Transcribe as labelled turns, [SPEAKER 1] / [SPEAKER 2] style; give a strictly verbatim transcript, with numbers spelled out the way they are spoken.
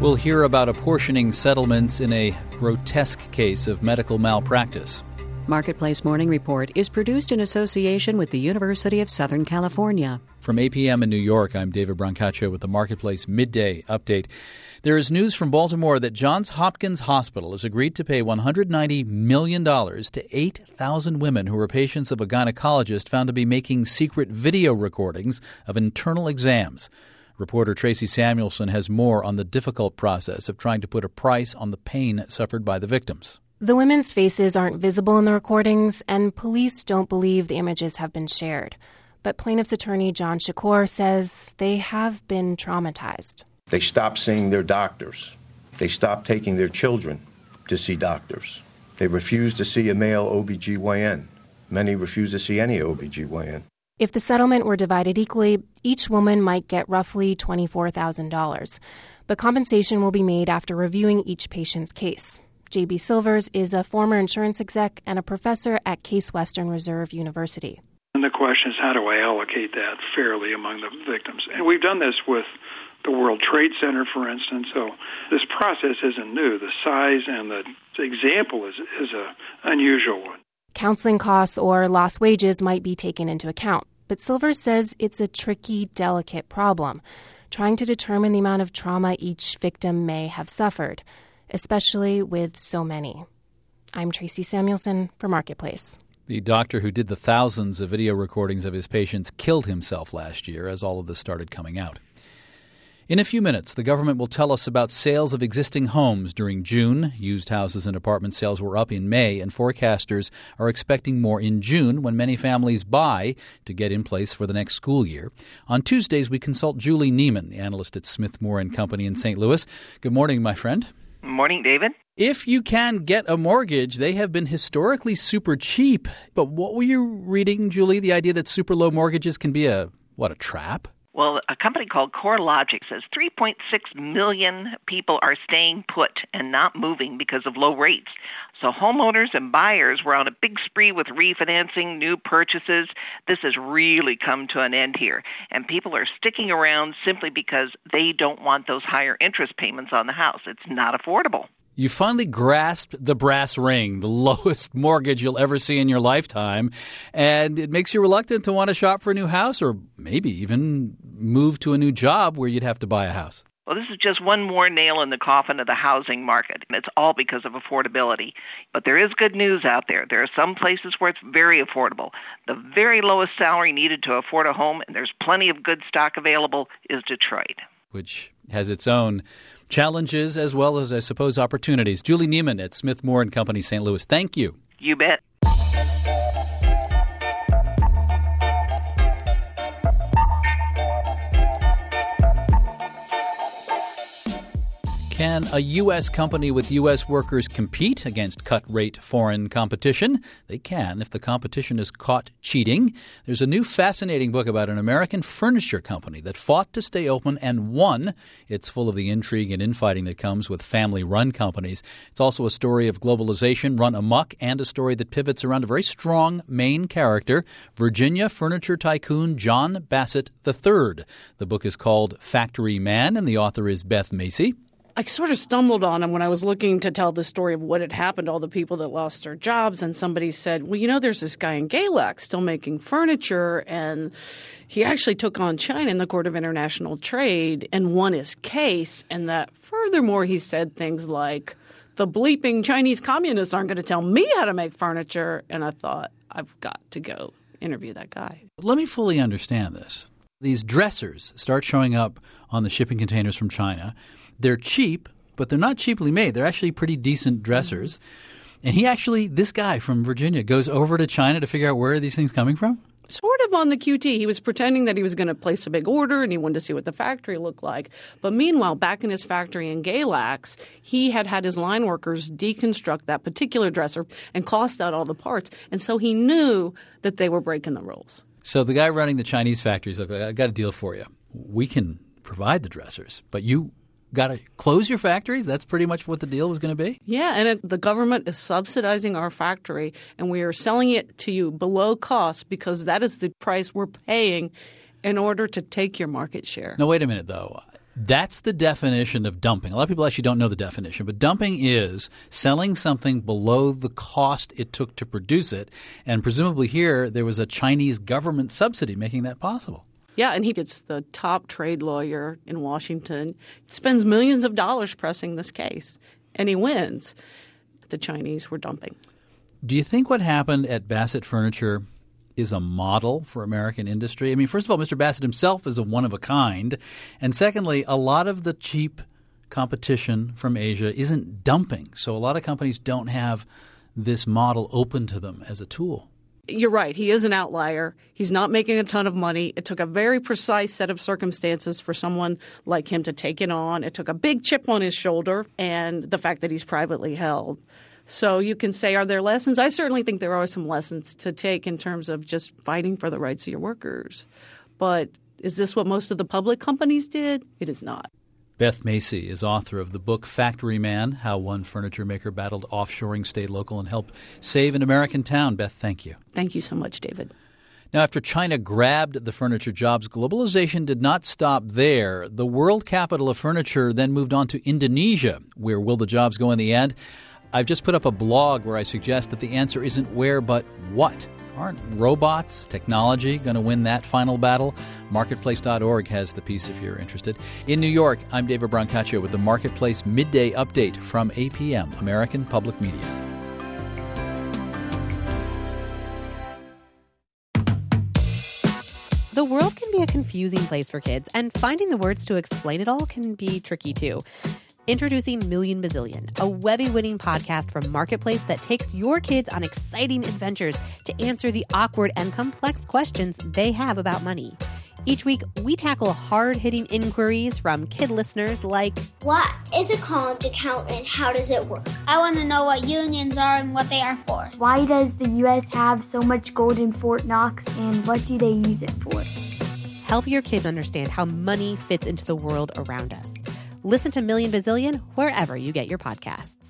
[SPEAKER 1] We'll hear about apportioning settlements in a grotesque case of medical malpractice.
[SPEAKER 2] Marketplace Morning Report is produced in association with the University of Southern California.
[SPEAKER 1] From eight p.m. in New York, I'm David Brancaccio with the Marketplace Midday Update. There is news from Baltimore that Johns Hopkins Hospital has agreed to pay one hundred ninety million dollars to eight thousand women who were patients of a gynecologist found to be making secret video recordings of internal exams. Reporter Tracy Samuelson has more on the difficult process of trying to put a price on the pain suffered by the victims.
[SPEAKER 3] The women's faces aren't visible in the recordings, and police don't believe the images have been shared. But plaintiff's attorney John Shakur says they have been traumatized.
[SPEAKER 4] They stopped seeing their doctors. They stopped taking their children to see doctors. They refused to see a male O B G Y N. Many refused to see any O B G Y N.
[SPEAKER 3] If the settlement were divided equally, each woman might get roughly twenty-four thousand dollars. But compensation will be made after reviewing each patient's case. J B Silvers is a former insurance exec and a professor at Case Western Reserve University.
[SPEAKER 5] And the question is, how do I allocate that fairly among the victims? And we've done this with the World Trade Center, for instance. So this process isn't new. The size and the example is, is a unusual one.
[SPEAKER 3] Counseling costs or lost wages might be taken into account. But Silvers says it's a tricky, delicate problem, trying to determine the amount of trauma each victim may have suffered, especially with so many. I'm Tracy Samuelson for Marketplace.
[SPEAKER 1] The doctor who did the thousands of video recordings of his patients killed himself last year as all of this started coming out. In a few minutes, the government will tell us about sales of existing homes during June. Used houses and apartment sales were up in May, and forecasters are expecting more in June when many families buy to get in place for the next school year. On Tuesdays, we consult Julie Neiman, the analyst at Smith Moore and Company in Saint Louis. Good morning, my friend.
[SPEAKER 6] Morning, David.
[SPEAKER 1] If you can get a mortgage, they have been historically super cheap. But what were you reading, Julie? The idea that super low mortgages can be a, what, a trap?
[SPEAKER 6] Well, a company called CoreLogic says three point six million people are staying put and not moving because of low rates. So homeowners and buyers were on a big spree with refinancing, new purchases. This has really come to an end here. And people are sticking around simply because they don't want those higher interest payments on the house. It's not affordable.
[SPEAKER 1] You finally grasped the brass ring, the lowest mortgage you'll ever see in your lifetime, and it makes you reluctant to want to shop for a new house or maybe even move to a new job where you'd have to buy a house.
[SPEAKER 6] Well, this is just one more nail in the coffin of the housing market, and it's all because of affordability. But there is good news out there. There are some places where it's very affordable. The very lowest salary needed to afford a home, and there's plenty of good stock available, is Detroit,
[SPEAKER 1] which has its own challenges as well as, I suppose, opportunities. Julie Neiman at Smith Moore and Company, Saint Louis. Thank you.
[SPEAKER 6] You bet.
[SPEAKER 1] Can a U S company with U S workers compete against cut-rate foreign competition? They can if the competition is caught cheating. There's a new fascinating book about an American furniture company that fought to stay open and won. It's full of the intrigue and infighting that comes with family-run companies. It's also a story of globalization run amok and a story that pivots around a very strong main character, Virginia furniture tycoon John Bassett the third. The book is called Factory Man, and the author is Beth Macy.
[SPEAKER 7] I sort of stumbled on him when I was looking to tell the story of what had happened to all the people that lost their jobs. And somebody said, well, you know, there's this guy in Galax still making furniture. And he actually took on China in the Court of International Trade and won his case. And that furthermore, he said things like, the bleeping Chinese communists aren't going to tell me how to make furniture. And I thought, I've got to go interview that guy.
[SPEAKER 1] Let me fully understand this. These dressers start showing up on the shipping containers from China. They're cheap, but they're not cheaply made. They're actually pretty decent dressers. Mm-hmm. And he actually, this guy from Virginia, goes over to China to figure out where are these things coming from?
[SPEAKER 7] Sort of on the Q T. He was pretending that he was going to place a big order and he wanted to see what the factory looked like. But meanwhile, back in his factory in Galax, he had had his line workers deconstruct that particular dresser and cost out all the parts. And so he knew that they were breaking the rules.
[SPEAKER 1] So the guy running the Chinese factory is like, I got a deal for you. We can provide the dressers, but you got to close your factories? That's pretty much what the deal was going to be?
[SPEAKER 7] Yeah, and it, the government is subsidizing our factory, and we are selling it to you below cost because that is the price we're paying in order to take your market share.
[SPEAKER 1] Now, wait a minute, though. That's the definition of dumping. A lot of people actually don't know the definition, but dumping is selling something below the cost it took to produce it. And presumably here there was a Chinese government subsidy making that possible.
[SPEAKER 7] Yeah, and he gets the top trade lawyer in Washington, spends millions of dollars pressing this case, and he wins. The Chinese were dumping.
[SPEAKER 1] Do you think what happened at Bassett Furniture is a model for American industry? I mean, first of all, Mister Bassett himself is a one of a kind. And secondly, a lot of the cheap competition from Asia isn't dumping. So a lot of companies don't have this model open to them as a tool.
[SPEAKER 7] You're right. He is an outlier. He's not making a ton of money. It took a very precise set of circumstances for someone like him to take it on. It took a big chip on his shoulder and the fact that he's privately held. So you can say, are there lessons? I certainly think there are some lessons to take in terms of just fighting for the rights of your workers. But is this what most of the public companies did? It is not.
[SPEAKER 1] Beth Macy is author of the book Factory Man, How One Furniture Maker Battled Offshoring, Stayed Local, and Helped Save an American Town. Beth, thank you.
[SPEAKER 7] Thank you so much, David.
[SPEAKER 1] Now, after China grabbed the furniture jobs, globalization did not stop there. The world capital of furniture then moved on to Indonesia. Where will the jobs go in the end? I've just put up a blog where I suggest that the answer isn't where, but what. Aren't robots, technology, going to win that final battle? Marketplace dot org has the piece if you're interested. In New York, I'm David Brancaccio with the Marketplace Midday Update from A P M, American Public Media.
[SPEAKER 8] The world can be a confusing place for kids, and finding the words to explain it all can be tricky too. Introducing Million Bazillion, a Webby-winning podcast from Marketplace that takes your kids on exciting adventures to answer the awkward and complex questions they have about money. Each week, we tackle hard-hitting inquiries from kid listeners like,
[SPEAKER 9] what is a college account and how does it work? I want to know what unions are and what they are for.
[SPEAKER 10] Why does the U S have so much gold in Fort Knox and what do they use it for?
[SPEAKER 8] Help your kids understand how money fits into the world around us. Listen to Million Bazillion wherever you get your podcasts.